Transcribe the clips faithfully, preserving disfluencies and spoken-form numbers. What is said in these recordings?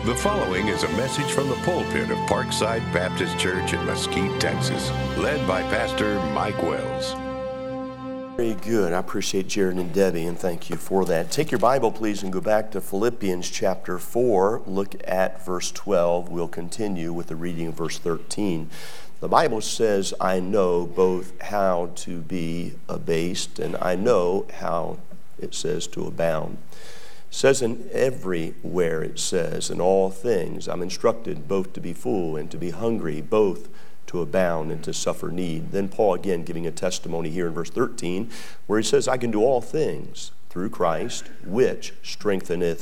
The following is a message from the pulpit of Parkside Baptist Church in Mesquite, Texas, led by Pastor Mike Wells. Very good. I appreciate Jared and Debbie, and thank you for that. Take your Bible, please, and go back to Philippians chapter four. Look at verse twelve. We'll continue with the reading of verse thirteen. The Bible says, I know both how to be abased, and I know how, it says, to abound. It says in everywhere, it says, in all things, I'm instructed both to be full and to be hungry, both to abound and to suffer need. Then Paul again giving a testimony here in verse thirteen, where he says, I can do all things through Christ, which strengtheneth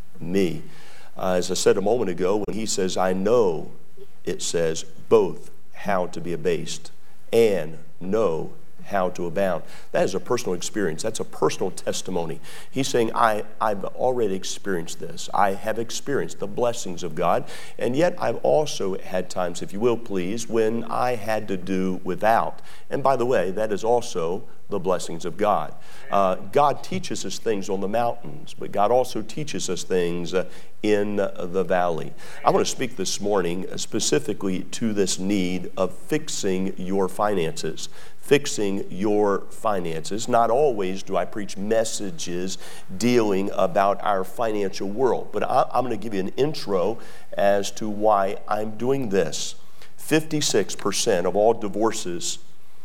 me. Uh, as I said a moment ago, when he says, I know, it says, both how to be abased and know how to abound. That is a personal experience. That's a personal testimony. He's saying, I, I've already experienced this. I have experienced the blessings of God, and yet I've also had times, if you will please, when I had to do without. And by the way, that is also the blessings of God. Uh, God teaches us things on the mountains, but God also teaches us things uh, in uh, the valley. I want to speak this morning specifically to this need of fixing your finances. Fixing your finances. Not always do I preach messages dealing about our financial world, but I, I'm going to give you an intro as to why I'm doing this. fifty-six percent of all divorces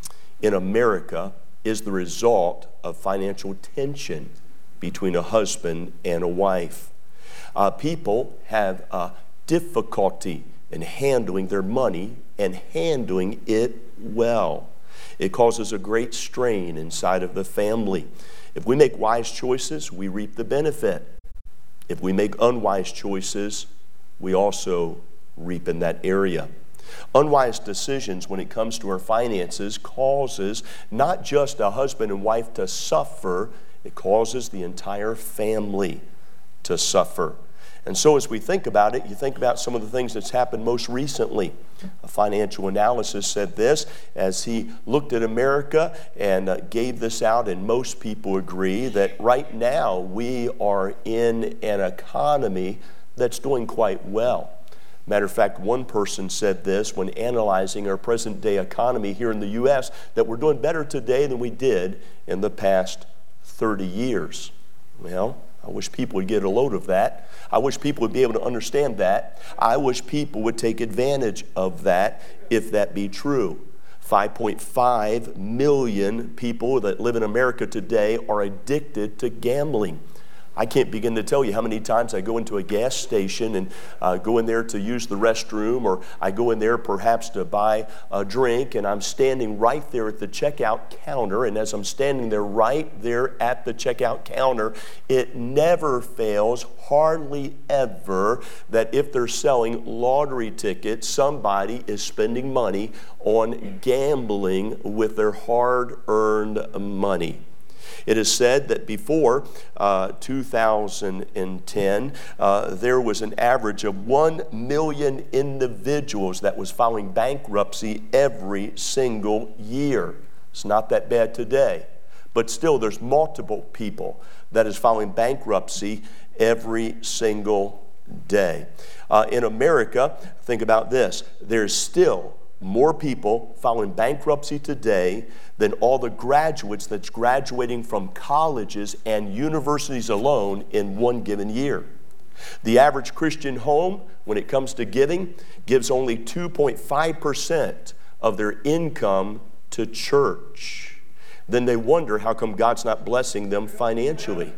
in America is the result of financial tension between a husband and a wife. Uh, people have uh, difficulty in handling their money and handling it well. It causes a great strain inside of the family. If we make wise choices, we reap the benefit. If we make unwise choices, we also reap in that area. Unwise decisions when it comes to our finances causes not just a husband and wife to suffer, it causes the entire family to suffer. And so as we think about it, you think about some of the things that's happened most recently. A financial analysis said this as he looked at America and uh, gave this out, and most people agree that right now we are in an economy that's doing quite well. Matter of fact, one person said this when analyzing our present day economy here in the U S, that we're doing better today than we did in the past thirty years. Well, I wish people would get a load of that. I wish people would be able to understand that. I wish people would take advantage of that if that be true. five point five million people that live in America today are addicted to gambling. I can't begin to tell you how many times I go into a gas station and uh, go in there to use the restroom, or I go in there perhaps to buy a drink, and I'm standing right there at the checkout counter, and as I'm standing there right there at the checkout counter, it never fails, hardly ever, that if they're selling lottery tickets, somebody is spending money on gambling with their hard-earned money. It is said that before uh, two thousand ten, uh, there was an average of one million individuals that was filing bankruptcy every single year. It's not that bad today, but still there's multiple people that is filing bankruptcy every single day. Uh, in America, think about this, there's still more people filing bankruptcy today than all the graduates that's graduating from colleges and universities alone in one given year. The average Christian home, when it comes to giving, gives only two point five percent of their income to church. Then they wonder how come God's not blessing them financially.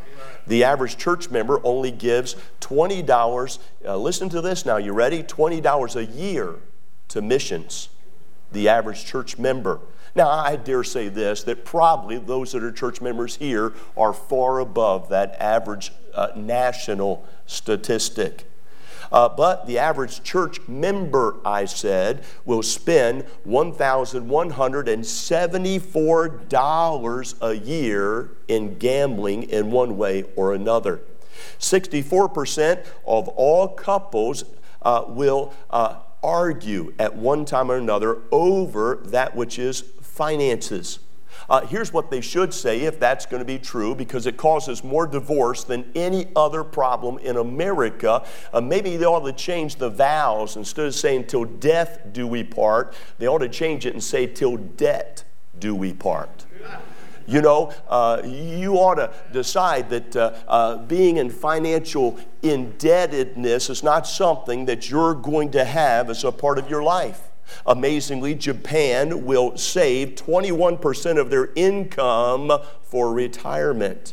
The average church member only gives twenty dollars, uh, listen to this now, you ready? twenty dollars a year to missions, the average church member. Now, I dare say this, that probably those that are church members here are far above that average uh, national statistic. Uh, but the average church member, I said, will spend one thousand one hundred seventy-four dollars a year in gambling in one way or another. sixty-four percent of all couples uh, will uh, argue at one time or another over that which is finances. Uh, here's what they should say if that's going to be true, because it causes more divorce than any other problem in America. Uh, maybe they ought to change the vows. Instead of saying, till death do we part, they ought to change it and say, till debt do we part. You know, uh, you ought to decide that uh, uh, being in financial indebtedness is not something that you're going to have as a part of your life. Amazingly, Japan will save twenty-one percent of their income for retirement.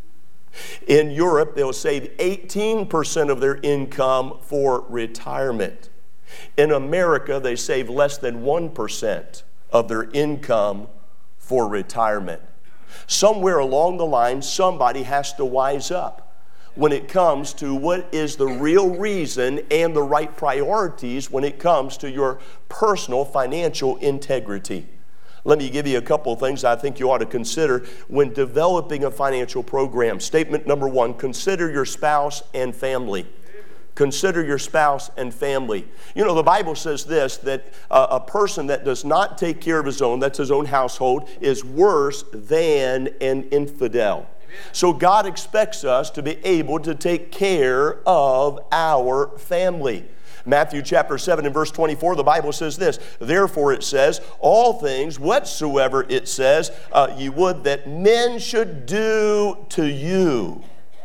In Europe, they'll save eighteen percent of their income for retirement. In America, they save less than one percent of their income for retirement. Somewhere along the line, somebody has to wise up when it comes to what is the real reason and the right priorities when it comes to your personal financial integrity. Let me give you a couple of things I think you ought to consider when developing a financial program. Statement number one, consider your spouse and family. Consider your spouse and family. You know, the Bible says this, that uh, a person that does not take care of his own, that's his own household, is worse than an infidel. So God expects us to be able to take care of our family. Matthew chapter seven and verse twenty-four, the Bible says this, therefore it says, all things whatsoever it says, uh, ye would that men should do to you,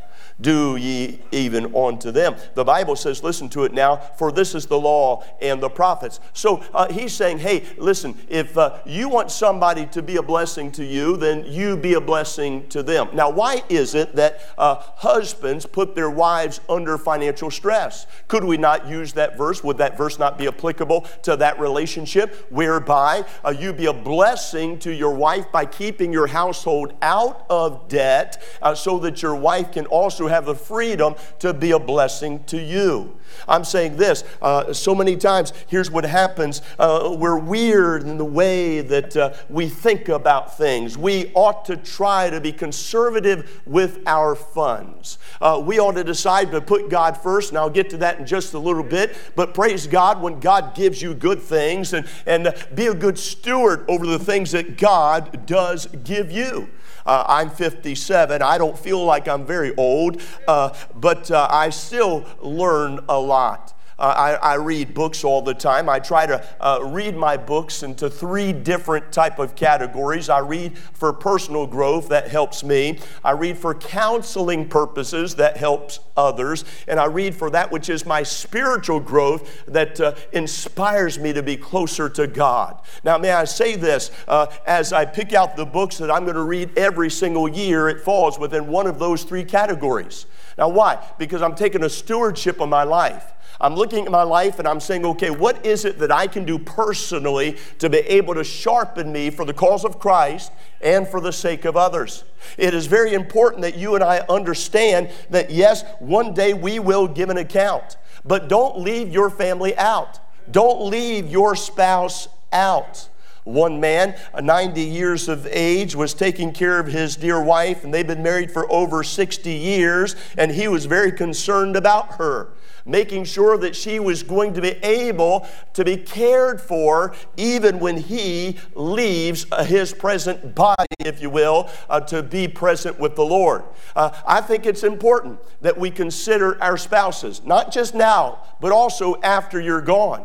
do ye even unto them. The Bible says, listen to it now, for this is the law and the prophets. So uh, he's saying, hey, listen, if uh, you want somebody to be a blessing to you, then you be a blessing to them. Now, why is it that uh, husbands put their wives under financial stress? Could we not use that verse? Would that verse not be applicable to that relationship whereby uh, you be a blessing to your wife by keeping your household out of debt uh, so that your wife can also have the freedom to be a blessing to you? I'm saying this, uh, so many times, here's what happens. Uh, we're weird in the way that uh, we think about things. We ought to try to be conservative with our funds. Uh, we ought to decide to put God first, and I'll get to that in just a little bit. But praise God when God gives you good things, and, and uh, be a good steward over the things that God does give you. Uh, I'm fifty-seven. I don't feel like I'm very old, uh, but uh, I still learn a lot. Uh, I, I read books all the time. I try to uh, read my books into three different type of categories. I read for personal growth, that helps me. I read for counseling purposes, that helps others. And I read for that which is my spiritual growth, that uh, inspires me to be closer to God. Now, may I say this, uh, as I pick out the books that I'm going to read every single year, it falls within one of those three categories. Now, why? Because I'm taking a stewardship of my life. I'm looking at my life and I'm saying, okay, what is it that I can do personally to be able to sharpen me for the cause of Christ and for the sake of others? It is very important that you and I understand that, yes, one day we will give an account, but don't leave your family out. Don't leave your spouse out. One man, ninety years of age, was taking care of his dear wife, and they've been married for over sixty years, and he was very concerned about her, making sure that she was going to be able to be cared for even when he leaves uh, his present body, if you will, uh, to be present with the Lord. Uh, I think it's important that we consider our spouses, not just now, but also after you're gone.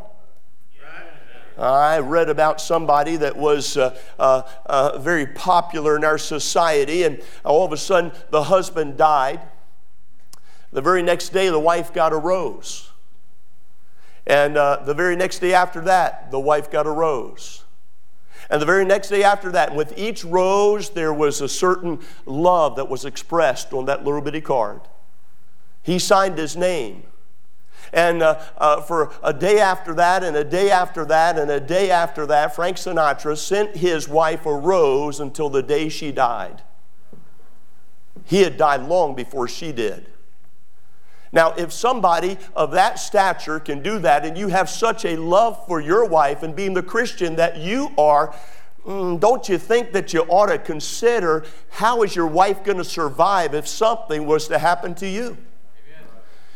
I read about somebody that was uh, uh, uh, very popular in our society, and all of a sudden the husband died. The very next day the wife got a rose. And uh, the very next day after that, the wife got a rose. And the very next day after that, and with each rose there was a certain love that was expressed on that little bitty card. He signed his name. And uh, uh, for a day after that, and a day after that, and a day after that, Frank Sinatra sent his wife a rose until the day she died. He had died long before she did. Now, if somebody of that stature can do that, and you have such a love for your wife, and being the Christian that you are, mm, don't you think that you ought to consider how is your wife going to survive if something was to happen to you?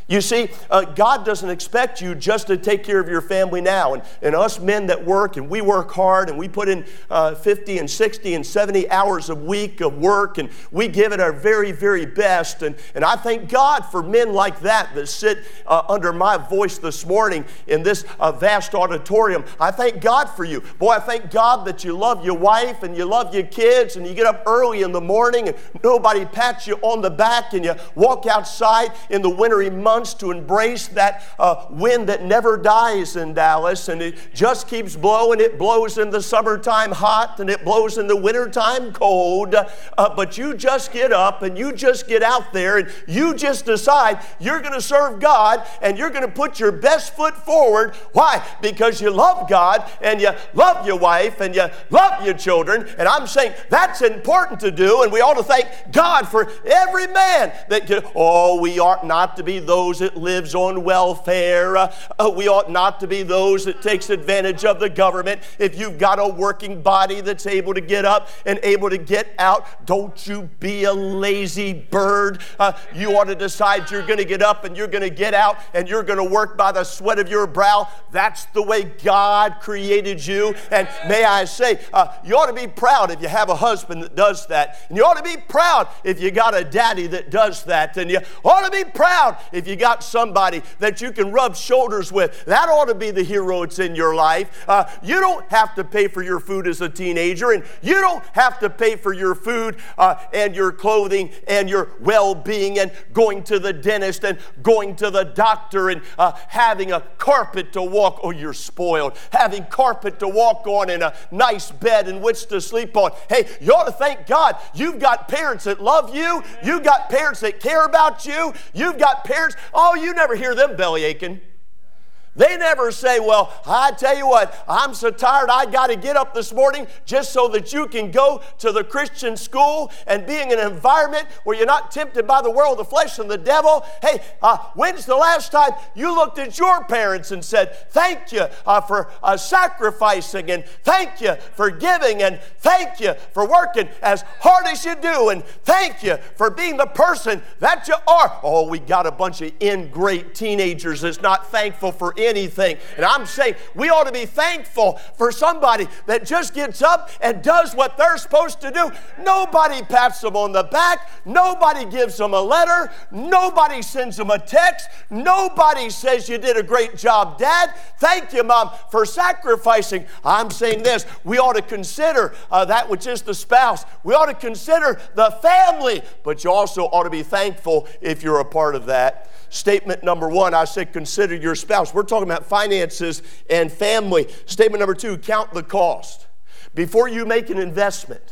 You see, uh, God doesn't expect you just to take care of your family now. And, and us men that work, and we work hard, and we put in uh, fifty and sixty and seventy hours a week of work, and we give it our very, very best. And, and I thank God for men like that that sit uh, under my voice this morning in this uh, vast auditorium. I thank God for you. Boy, I thank God that you love your wife and you love your kids, and you get up early in the morning and nobody pats you on the back, and you walk outside in the wintry months to embrace that uh, wind that never dies in Dallas, and it just keeps blowing. It blows in the summertime hot, and it blows in the wintertime cold, uh, but you just get up and you just get out there and you just decide you're going to serve God and you're going to put your best foot forward. Why? Because you love God and you love your wife and you love your children, and I'm saying that's important to do, and we ought to thank God for every man that can. Oh, we ought not to be those that lives on welfare. Uh, uh, we ought not to be those that takes advantage of the government. If you've got a working body that's able to get up and able to get out, don't you be a lazy bird. Uh, you ought to decide you're going to get up and you're going to get out and you're going to work by the sweat of your brow. That's the way God created you. And may I say, uh, you ought to be proud if you have a husband that does that. And you ought to be proud if you got a daddy that does that. And you ought to be proud if you got somebody that you can rub shoulders with. That ought to be the hero that's in your life. Uh, you don't have to pay for your food as a teenager, and you don't have to pay for your food uh, and your clothing and your well-being and going to the dentist and going to the doctor and uh, having a carpet to walk. Oh, you're spoiled. Having carpet to walk on and a nice bed in which to sleep on. Hey, you ought to thank God you've got parents that love you. You've got parents that care about you. You've got parents. Oh, you never hear them belly aching. They never say, well, I tell you what, I'm so tired I got to get up this morning just so that you can go to the Christian school and be in an environment where you're not tempted by the world, the flesh, and the devil. Hey, uh, when's the last time you looked at your parents and said, thank you uh, for uh, sacrificing, and thank you for giving, and thank you for working as hard as you do, and thank you for being the person that you are. Oh, we got a bunch of ingrate teenagers that's not thankful for anything. anything. And I'm saying we ought to be thankful for somebody that just gets up and does what they're supposed to do. Nobody pats them on the back. Nobody gives them a letter. Nobody sends them a text. Nobody says you did a great job, Dad. Thank you, Mom, for sacrificing. I'm saying this. We ought to consider uh, that which is the spouse. We ought to consider the family. But you also ought to be thankful if you're a part of that. Statement number one, I said consider your spouse. We're talking about finances and family. Statement number two, count the cost. Before you make an investment,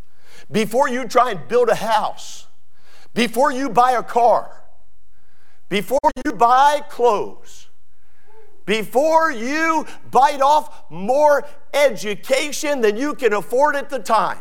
before you try and build a house, before you buy a car, before you buy clothes, before you bite off more education than you can afford at the time,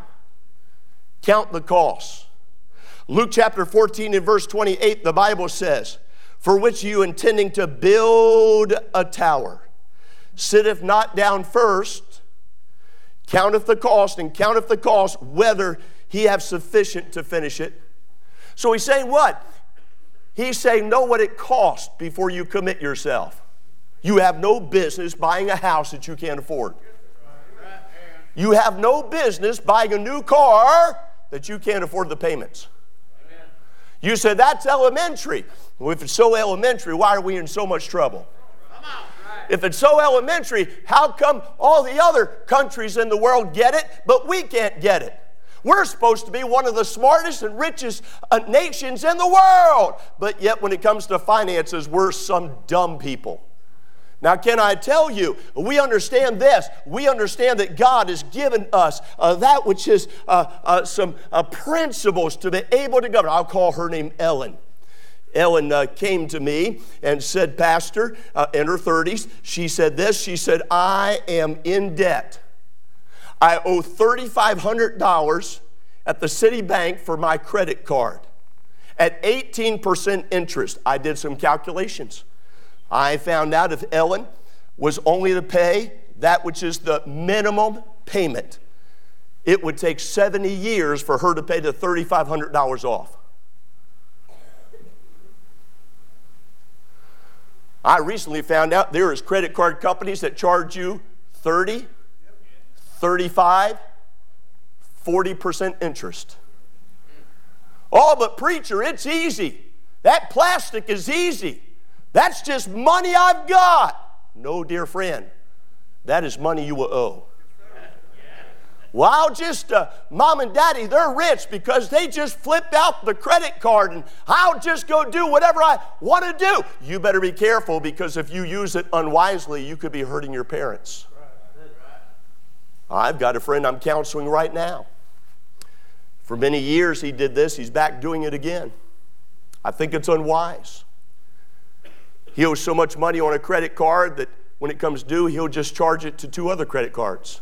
count the cost. Luke chapter fourteen and verse twenty-eight, the Bible says, for which you intending to build a tower, sitteth not down first, counteth the cost, and counteth the cost whether he have sufficient to finish it. So he's saying what? He's saying know what it costs before you commit yourself. You have no business buying a house that you can't afford. You have no business buying a new car that you can't afford the payments. You said, that's elementary. Well, if it's so elementary, why are we in so much trouble? If it's so elementary, how come all the other countries in the world get it, but we can't get it? We're supposed to be one of the smartest and richest uh, nations in the world. But yet when it comes to finances, we're some dumb people. Now, can I tell you, we understand this. We understand that God has given us uh, that which is uh, uh, some uh, principles to be able to govern. I'll call her name Ellen. Ellen uh, came to me and said, Pastor, uh, in her thirties, she said this. She said, I am in debt. I owe three thousand five hundred dollars at the Citibank for my credit card at eighteen percent interest. I did some calculations. I found out if Ellen was only to pay that which is the minimum payment, it would take seventy years for her to pay the three thousand five hundred dollars off. I recently found out there is credit card companies that charge you thirty, thirty-five, forty percent interest. Oh, but preacher, it's easy. That plastic is easy. That's just money I've got. No, dear friend, that is money you will owe. Well, I'll just, uh, mom and daddy, they're rich because they just flipped out the credit card and I'll just go do whatever I want to do. You better be careful, because if you use it unwisely, you could be hurting your parents. I've got a friend I'm counseling right now. For many years he did this. He's back doing it again. I think it's unwise. He owes so much money on a credit card that when it comes due, he'll just charge it to two other credit cards.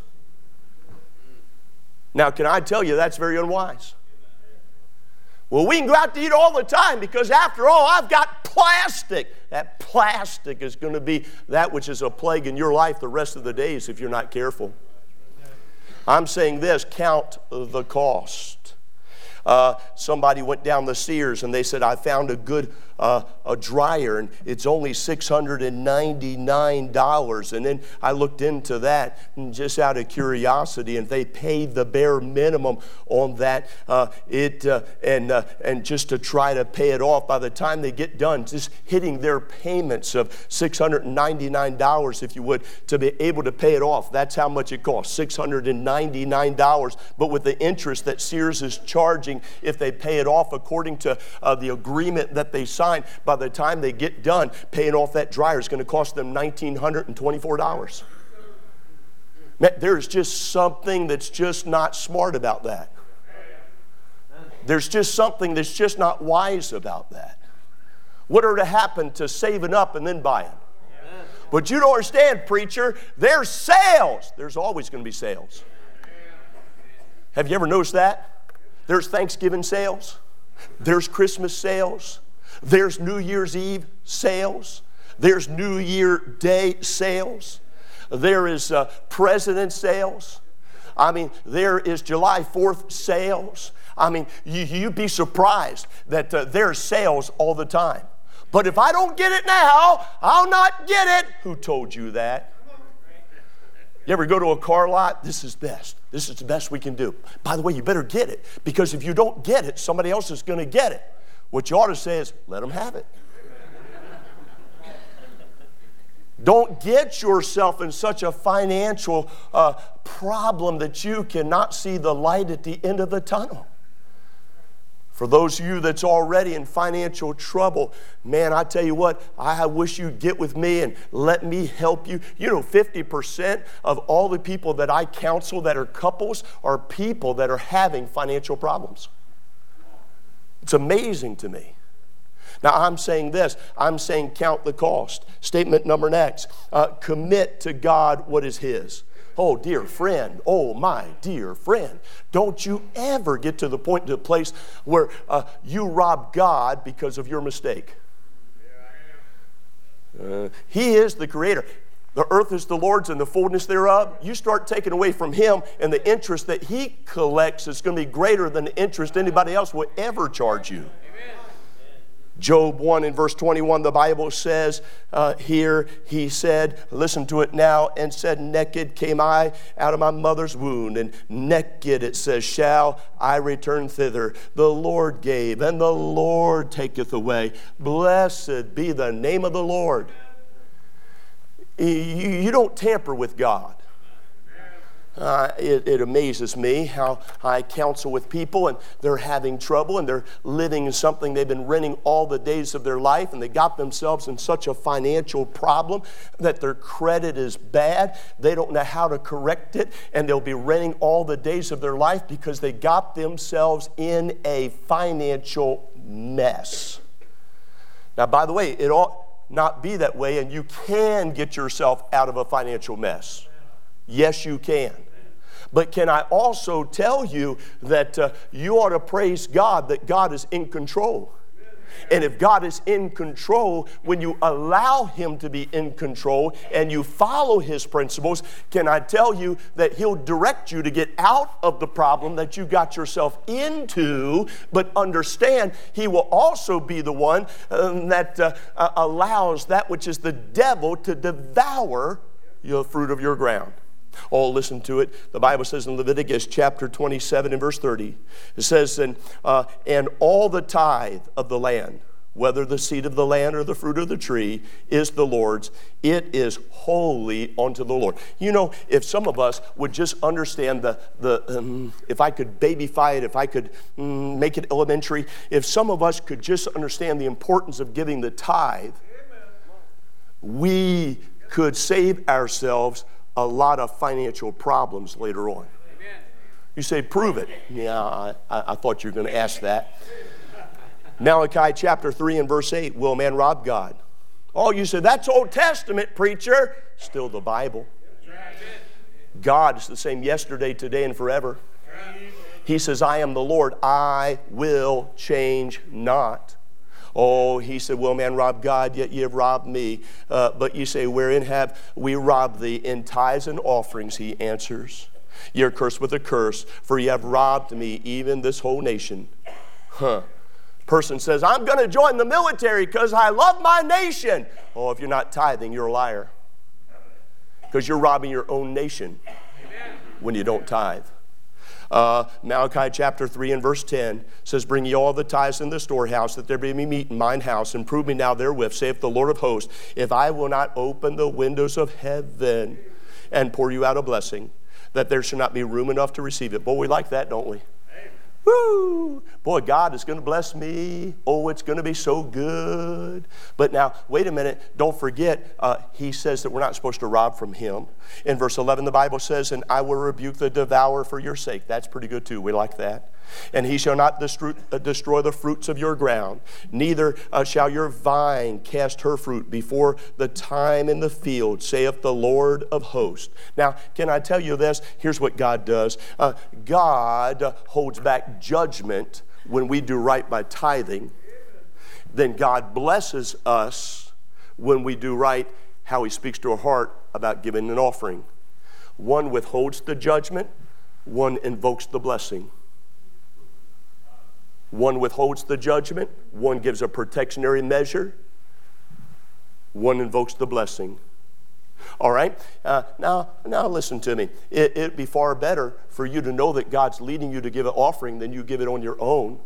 Now, can I tell you that's very unwise? Well, we can go out to eat all the time because, after all, I've got plastic. That plastic is going to be that which is a plague in your life the rest of the days if you're not careful. I'm saying this: count the cost. Uh, somebody went down the Sears and they said, I found a good uh, a dryer and it's only six hundred ninety-nine dollars. And then I looked into that just out of curiosity, and they paid the bare minimum on that. Uh, it uh, and uh, and just to try to pay it off, by the time they get done, just hitting their payments of six hundred ninety-nine dollars, if you would, to be able to pay it off. That's how much it costs, six hundred ninety-nine dollars. But with the interest that Sears is charging, if they pay it off according to uh, the agreement that they signed, by the time they get done paying off that dryer, is going to cost them one thousand nine hundred twenty-four dollars. Man, there's just something that's just not smart about that. There's just something that's just not wise about that. What are to happen to saving up and then buying? But you don't understand, preacher. There's sales. There's always going to be sales. Have you ever noticed that? There's Thanksgiving sales. There's Christmas sales. There's New Year's Eve sales. There's New Year Day sales. There is uh, President sales. I mean, there is July fourth sales. I mean, you, you'd be surprised that uh, there's sales all the time. But if I don't get it now, I'll not get it. Who told you that? You ever go to a car lot? This is best. This is the best we can do. By the way, you better get it, because if you don't get it, somebody else is going to get it. What you ought to say is, let them have it. Don't get yourself in such a financial uh, problem that you cannot see the light at the end of the tunnel. For those of you that's already in financial trouble, man, I tell you what, I wish you'd get with me and let me help you. You know, fifty percent of all the people that I counsel that are couples are people that are having financial problems. It's amazing to me. Now, I'm saying this. I'm saying count the cost. Statement number next. Uh, commit to God what is His. Oh, dear friend. Oh, my dear friend. Don't you ever get to the point, to the place where uh, you rob God because of your mistake. Uh, he is the Creator. The earth is the Lord's and the fullness thereof. You start taking away from Him, and the interest that He collects is going to be greater than the interest anybody else will ever charge you. Amen. Job one in verse twenty-one, the Bible says uh, here, he said, listen to it now, and said, naked came I out of my mother's womb, and naked, it says, shall I return thither. The Lord gave, and the Lord taketh away. Blessed be the name of the Lord. You don't tamper with God. Uh, it, it amazes me how I counsel with people and they're having trouble and they're living in something they've been renting all the days of their life, and they got themselves in such a financial problem that their credit is bad. They don't know how to correct it, and they'll be renting all the days of their life because they got themselves in a financial mess. Now, by the way, it ought not be that way, and you can get yourself out of a financial mess. Yes, you can. But can I also tell you that uh, you ought to praise God that God is in control. And if God is in control, when you allow Him to be in control and you follow His principles, can I tell you that He'll direct you to get out of the problem that you got yourself into, but understand He will also be the one um, that uh, uh, allows that which is the devil to devour the fruit of your ground. Oh, listen to it. The Bible says in Leviticus chapter twenty-seven and verse thirty, it says, and, uh, and all the tithe of the land, whether the seed of the land or the fruit of the tree, is the Lord's. It is holy unto the Lord. You know, if some of us would just understand the, the um, if I could babyfy it, if I could um, make it elementary, if some of us could just understand the importance of giving the tithe, we could save ourselves a lot of financial problems later on. Amen. You say, prove it. Yeah, I, I thought you were going to ask that. Malachi chapter three and verse eight, will man rob God? Oh, you said, that's Old Testament, preacher. Still the Bible. God is the same yesterday, today, and forever. He says, I am the Lord, I will change not. Oh, he said, will man rob God, yet ye have robbed me. Uh, but you say, wherein have we robbed thee? In tithes and offerings, he answers. Ye are cursed with a curse, for ye have robbed me, even this whole nation. Huh. Person says, I'm going to join the military because I love my nation. Oh, if you're not tithing, you're a liar. Because you're robbing your own nation when you don't tithe. Uh, Malachi chapter three and verse ten says, bring ye all the tithes in the storehouse, that there be meat in mine house, and prove me now therewith, saith the Lord of hosts, if I will not open the windows of heaven and pour you out a blessing, that there should not be room enough to receive it. Boy, we like that, don't we? Woo! Boy, God is going to bless me. Oh, it's going to be so good. But now, wait a minute. Don't forget, uh, he says that we're not supposed to rob from him. In verse eleven, the Bible says, and I will rebuke the devourer for your sake. That's pretty good too. We like that. And he shall not destroy, uh, destroy the fruits of your ground, neither uh, shall your vine cast her fruit before the time in the field, saith the Lord of hosts. Now, can I tell you this? Here's what God does. Uh, God uh, holds back judgment when we do right by tithing. Then God blesses us when we do right, how he speaks to our heart about giving an offering. One withholds the judgment, one invokes the blessing. One withholds the judgment, one gives a protectionary measure, one invokes the blessing. All right? Uh, now, now listen to me. It, it'd be far better for you to know that God's leading you to give an offering than you give it on your own.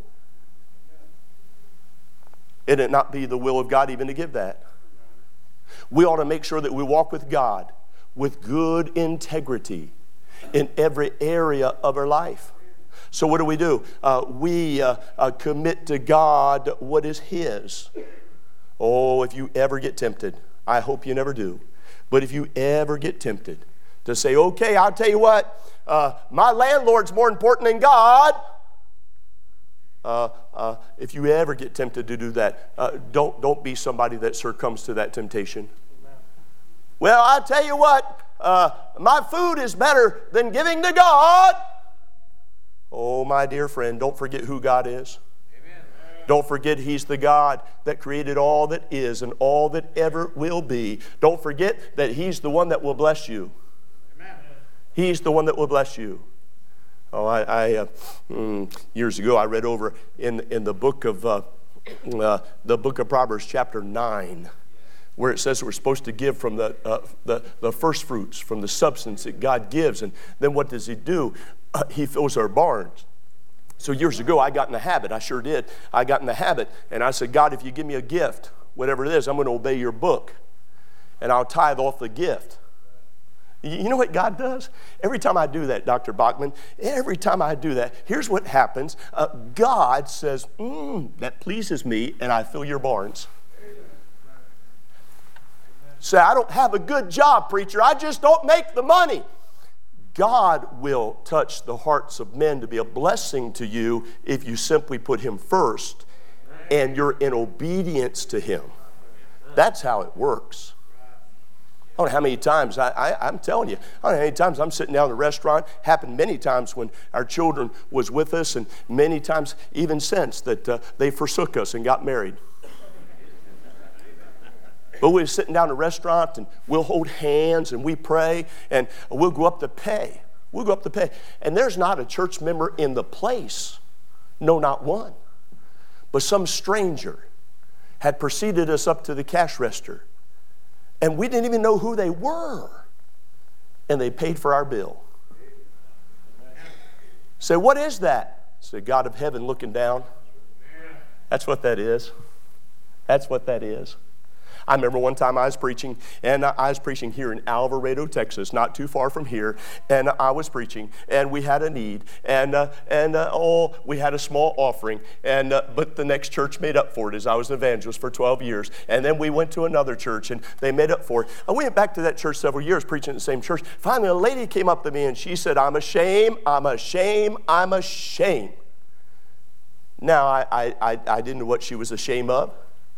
It'd it not be the will of God even to give that. We ought to make sure that we walk with God with good integrity in every area of our life. So what do we do? Uh, we uh, uh, commit to God what is his. Oh, if you ever get tempted, I hope you never do, but if you ever get tempted to say, okay, I'll tell you what, uh, my landlord's more important than God. Uh, uh, if you ever get tempted to do that, uh, don't, don't be somebody that succumbs to that temptation. Amen. Well, I'll tell you what, uh, my food is better than giving to God. Oh, my dear friend, don't forget who God is. Amen. Don't forget he's the God that created all that is and all that ever will be. Don't forget that he's the one that will bless you. Amen. He's the one that will bless you. Oh, I, I uh, mm, years ago I read over in in the book of uh, uh, the book of Proverbs, chapter nine, where it says we're supposed to give from the uh, the the first fruits, from the substance that God gives, and then what does He do? Uh, he fills our barns. So years ago I got in the habit. I sure did. I got in the habit, and I said, God, if you give me a gift, whatever it is, I'm going to obey your book, and I'll tithe off the gift. You know what God does? Every time I do that, Doctor Bachman, every time I do that, here's what happens. Uh, God says, mm, that pleases me, and I fill your barns. Say, I don't have a good job, preacher. I just don't make the money. God will touch the hearts of men to be a blessing to you if you simply put him first and you're in obedience to him. That's how it works. I don't know how many times, I, I, I'm telling you, I don't know how many times I'm sitting down in a restaurant, happened many times when our children was with us, and many times even since that uh, they forsook us and got married. But we're sitting down in a restaurant, and we'll hold hands, and we pray, and we'll go up to pay. We'll go up to pay. And there's not a church member in the place, no, not one. But some stranger had preceded us up to the cash register. And we didn't even know who they were. And they paid for our bill. Say, what is that? Say, God of heaven looking down. That's what that is. That's what that is. I remember one time I was preaching, and I was preaching here in Alvarado, Texas, not too far from here, and I was preaching, and we had a need, and uh, and uh, oh, we had a small offering, and uh, but the next church made up for it, as I was an evangelist for twelve years, and then we went to another church, and they made up for it. I went back to that church several years, preaching at the same church. Finally, a lady came up to me, and she said, I'm ashamed, I'm ashamed, I'm ashamed. Now, I, I, I, I didn't know what she was ashamed of.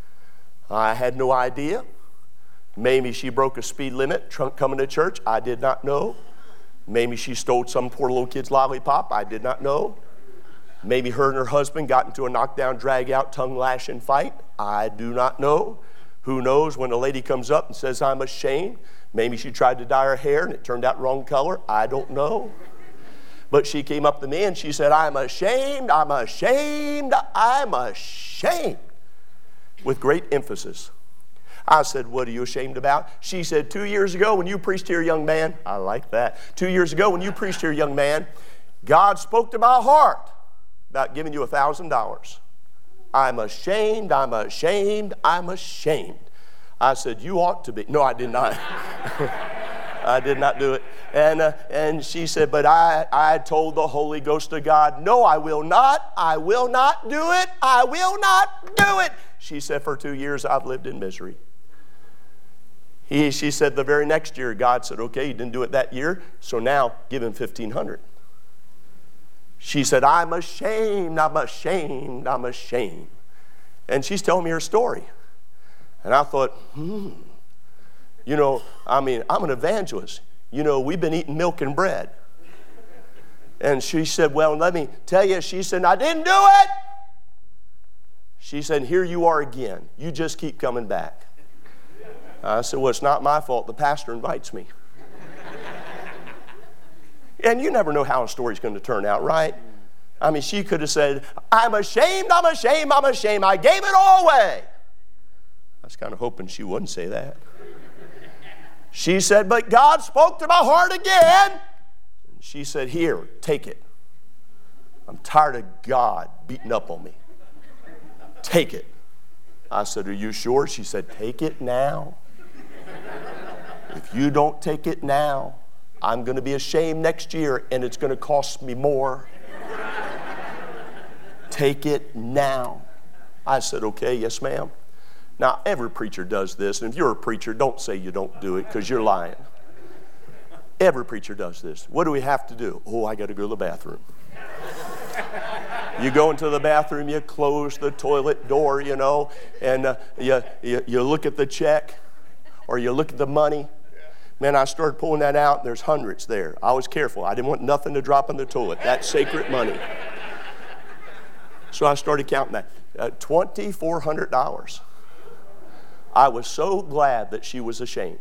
I had no idea. Maybe she broke a speed limit trunk coming to church. I did not know. Maybe she stole some poor little kid's lollipop. I did not know. Maybe her and her husband got into a knockdown, drag-out, tongue-lashing fight. I do not know. Who knows when a lady comes up and says, I'm ashamed. Maybe she tried to dye her hair and it turned out wrong color. I don't know. But she came up to me and she said, I'm ashamed, I'm ashamed, I'm ashamed. With great emphasis. I said, what are you ashamed about? She said, two years ago when you preached here, young man, I like that. Two years ago when you preached here, young man, God spoke to my heart about giving you a thousand dollars. I'm ashamed, I'm ashamed, I'm ashamed. I said, you ought to be. No, I did not. I did not do it. And uh, and she said, but I, I told the Holy Ghost of God, no, I will not, I will not do it, I will not do it. She said, for two years, I've lived in misery. He, she said, the very next year, God said, okay, you didn't do it that year, so now give him fifteen hundred dollars. She said, I'm ashamed, I'm ashamed, I'm ashamed. And she's telling me her story. And I thought, hmm, you know, I mean, I'm an evangelist. You know, we've been eating milk and bread. And she said, well, let me tell you, she said, I didn't do it. She said, here you are again. You just keep coming back. I said, well, it's not my fault. The pastor invites me. And you never know how a story's going to turn out, right? I mean, she could have said, I'm ashamed, I'm ashamed, I'm ashamed. I gave it all away. I was kind of hoping she wouldn't say that. She said, but God spoke to my heart again. And she said, here, take it. I'm tired of God beating up on me. Take it. I said, are you sure? She said, take it now. If you don't take it now, I'm going to be ashamed next year and it's going to cost me more. Take it now. I said, okay, yes, ma'am. Now, every preacher does this, and if you're a preacher, don't say you don't do it because you're lying. Every preacher does this. What do we have to do? Oh, I got to go to the bathroom. You go into the bathroom, you close the toilet door, you know, and uh, you, you, you look at the check or you look at the money. Man, I started pulling that out, and there's hundreds there. I was careful. I didn't want nothing to drop in the toilet. That's sacred money. So I started counting that. Uh, twenty-four hundred dollars. I was so glad that she was ashamed.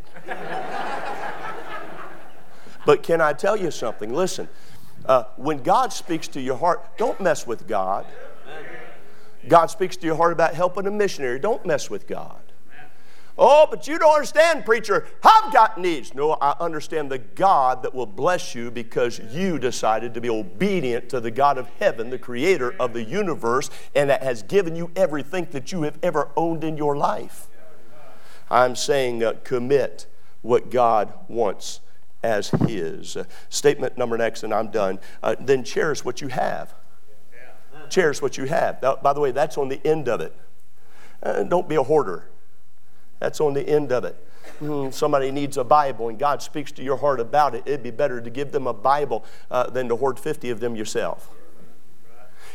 But can I tell you something? Listen. Uh, when God speaks to your heart, don't mess with God. God speaks to your heart about helping a missionary. Don't mess with God. Oh, but you don't understand, preacher. I've got needs. No, I understand the God that will bless you because you decided to be obedient to the God of heaven, the creator of the universe, and that has given you everything that you have ever owned in your life. I'm saying uh, commit what God wants as his. Uh, statement number next, and I'm done. Uh, then cherish what you have. Yeah. Cherish what you have. Now, by the way, that's on the end of it. Uh, don't be a hoarder. That's on the end of it. Mm, somebody needs a Bible and God speaks to your heart about it. It'd be better to give them a Bible uh, than to hoard fifty of them yourself.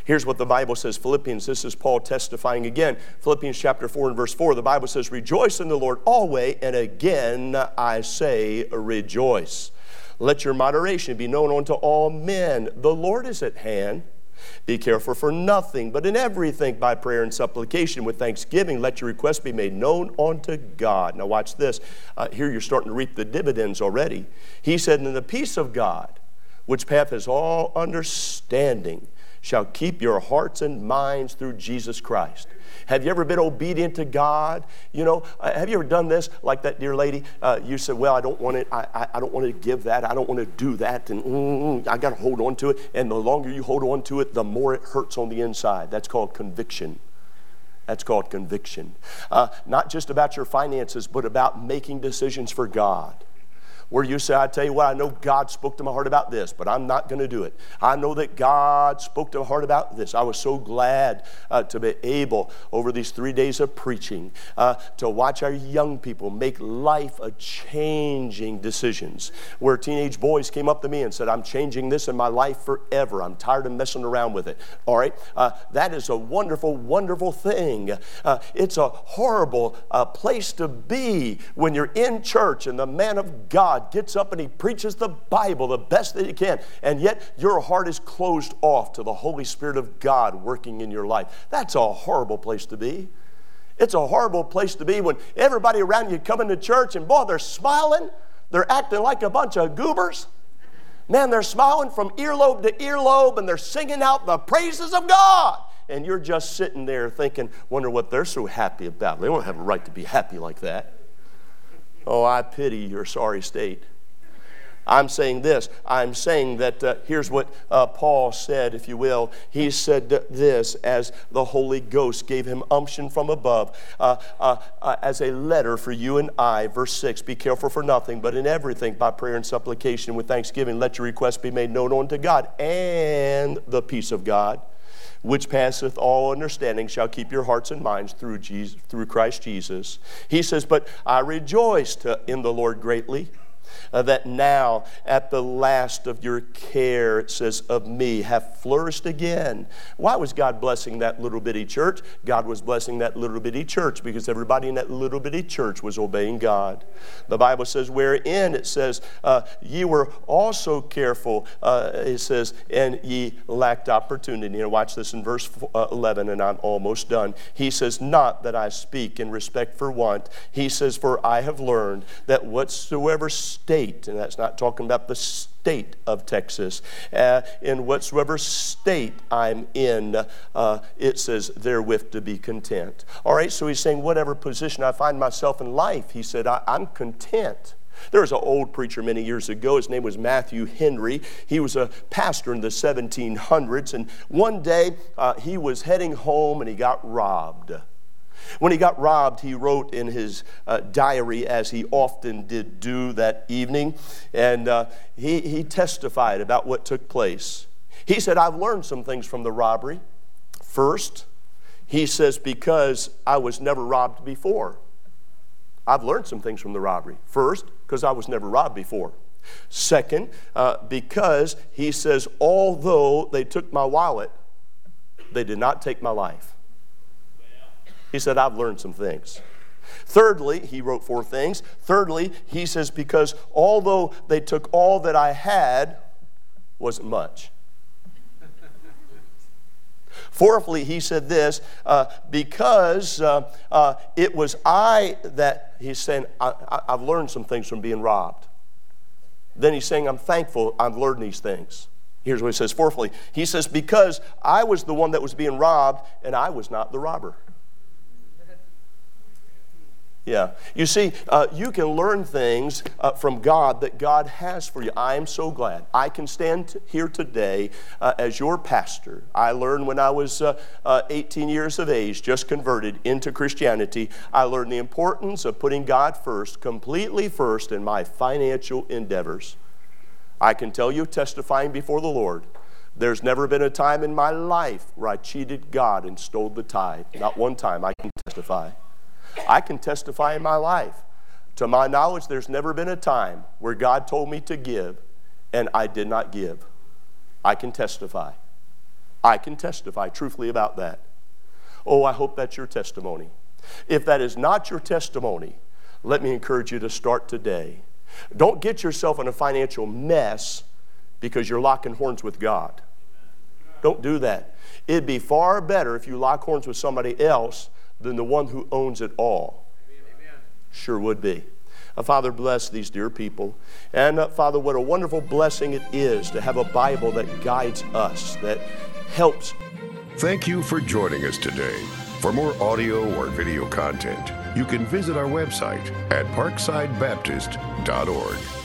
Here's what the Bible says, Philippians, this is Paul testifying again. Philippians chapter four and verse four, the Bible says, rejoice in the Lord always, and again I say rejoice. Let your moderation be known unto all men. The Lord is at hand. Be careful for nothing, but in everything by prayer and supplication with thanksgiving, let your requests be made known unto God. Now watch this. Uh, here you're starting to reap the dividends already. He said, and the peace of God, which passeth all understanding, shall keep your hearts and minds through Jesus Christ. Have you ever been obedient to God? You know, uh, have you ever done this like that dear lady? Uh, you said, well, I don't want it. I, I, I don't want to give that. I don't want to do that. And mm, I got to hold on to it. And the longer you hold on to it, the more it hurts on the inside. That's called conviction. That's called conviction. Uh, not just about your finances, but about making decisions for God. Where you say, I tell you what, I know God spoke to my heart about this, but I'm not going to do it. I know that God spoke to my heart about this. I was so glad uh, to be able, over these three days of preaching, uh, to watch our young people make life-changing decisions. Where teenage boys came up to me and said, I'm changing this in my life forever. I'm tired of messing around with it. All right? Uh, that is a wonderful, wonderful thing. Uh, it's a horrible uh, place to be when you're in church and the man of God gets up and he preaches the Bible the best that he can, and yet your heart is closed off to the Holy Spirit of God working in your life. That's a horrible place to be. It's a horrible place to be when everybody around you come into church and boy, they're smiling, they're acting like a bunch of goobers. Man, they're smiling from earlobe to earlobe and they're singing out the praises of God. And you're just sitting there thinking, wonder what they're so happy about. They don't have a right to be happy like that. Oh, I pity your sorry state. I'm saying this. I'm saying that uh, here's what uh, Paul said, if you will. He said this as the Holy Ghost gave him unction from above uh, uh, uh, as a letter for you and I. Verse six, be careful for nothing, but in everything by prayer and supplication with thanksgiving, let your requests be made known unto God. And the peace of God, which passeth all understanding, shall keep your hearts and minds through Jesus, through Christ Jesus. He says, but I rejoiced in the Lord greatly, uh, that now at the last of your care, it says, of me, have flourished again. Why was God blessing that little bitty church? God was blessing that little bitty church because everybody in that little bitty church was obeying God. The Bible says, wherein it says, uh, ye were also careful, uh, it says, and ye lacked opportunity. And watch this in verse eleven, and I'm almost done. He says, not that I speak in respect for want. He says, for I have learned that whatsoever state, and that's not talking about the state of Texas, uh, in whatsoever state I'm in, uh, it says therewith to be content. All right, so he's saying whatever position I find myself in life, he said, I, I'm content. There was an old preacher many years ago. His name was Matthew Henry. He was a pastor in the seventeen hundreds, and one day uh, he was heading home and he got robbed. When he got robbed, he wrote in his uh, diary, as he often did do that evening, and uh, he, he testified about what took place. He said, I've learned some things from the robbery. First, he says, because I was never robbed before. I've learned some things from the robbery. First, because I was never robbed before. Second, uh, because he says, although they took my wallet, they did not take my life. He said, I've learned some things. Thirdly, he wrote four things. Thirdly, he says, because although they took all that I had, wasn't much. Fourthly, he said this, uh, because uh, uh, it was I that, he's saying, I, I, I've learned some things from being robbed. Then he's saying, I'm thankful I've learned these things. Here's what he says, fourthly. He says, because I was the one that was being robbed, and I was not the robber. Yeah. You see, uh, you can learn things uh, from God that God has for you. I am so glad. I can stand t- here today uh, as your pastor. I learned when I was uh, uh, eighteen years of age, just converted into Christianity. I learned the importance of putting God first, completely first in my financial endeavors. I can tell you, testifying before the Lord, there's never been a time in my life where I cheated God and stole the tithe. Not one time I can testify. I can testify in my life. To my knowledge, there's never been a time where God told me to give and I did not give. I can testify. I can testify truthfully about that. Oh, I hope that's your testimony. If that is not your testimony, let me encourage you to start today. Don't get yourself in a financial mess because you're locking horns with God. Don't do that. It'd be far better if you lock horns with somebody else than the one who owns it all. Amen. Sure would be. Uh, Father, bless these dear people. And uh, Father, what a wonderful blessing it is to have a Bible that guides us, that helps. Thank you for joining us today. For more audio or video content, you can visit our website at parkside baptist dot org.